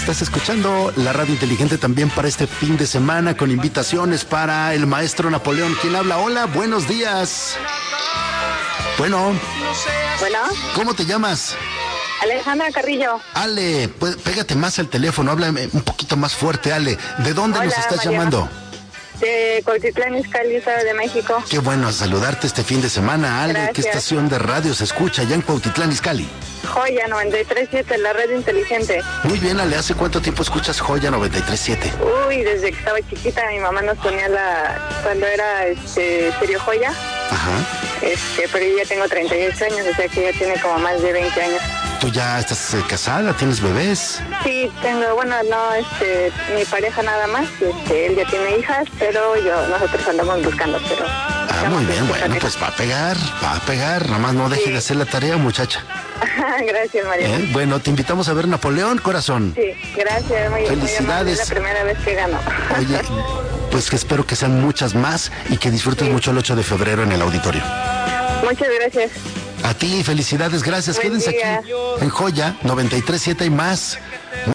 Estás escuchando la radio inteligente también para este fin de semana con invitaciones para el maestro Napoleón. ¿Quién habla? Hola, buenos días. Bueno. Bueno. ¿Cómo te llamas? Alejandra Carrillo. Ale, pues, pégate más al teléfono, háblame un poquito más fuerte, Ale. ¿De dónde nos estás llamando? De Cuautitlán Izcalli, Estado de México. Qué bueno saludarte este fin de semana, Ale. Gracias. ¿Qué estación de radio se escucha allá en Cuautitlán Izcalli? Joya 93.7, la red inteligente. Muy bien, Ale. ¿Hace cuánto tiempo escuchas Joya 93.7? Uy, desde que estaba chiquita, mi mamá nos ponía cuando era Stereo Joya. Ajá. Pero yo ya tengo 38 años, o sea que ya tiene como más de 20 años. ¿Tú ya estás casada? ¿Tienes bebés? Sí, tengo, mi pareja nada más, él ya tiene hijas, pero nosotros andamos buscando, pero... muy bien, bueno, pues va a pegar, nomás no deje de hacer la tarea, muchacha. Gracias, María. Bueno, te invitamos a ver Napoleón, corazón. Sí, gracias, muy felicidades. Es la primera vez que gano. Oye, pues que espero que sean muchas más y que disfrutes mucho el 8 de febrero en el auditorio. Muchas gracias. A ti, felicidades, gracias. Buen Quédense día. aquí en Joya 93.7 y más.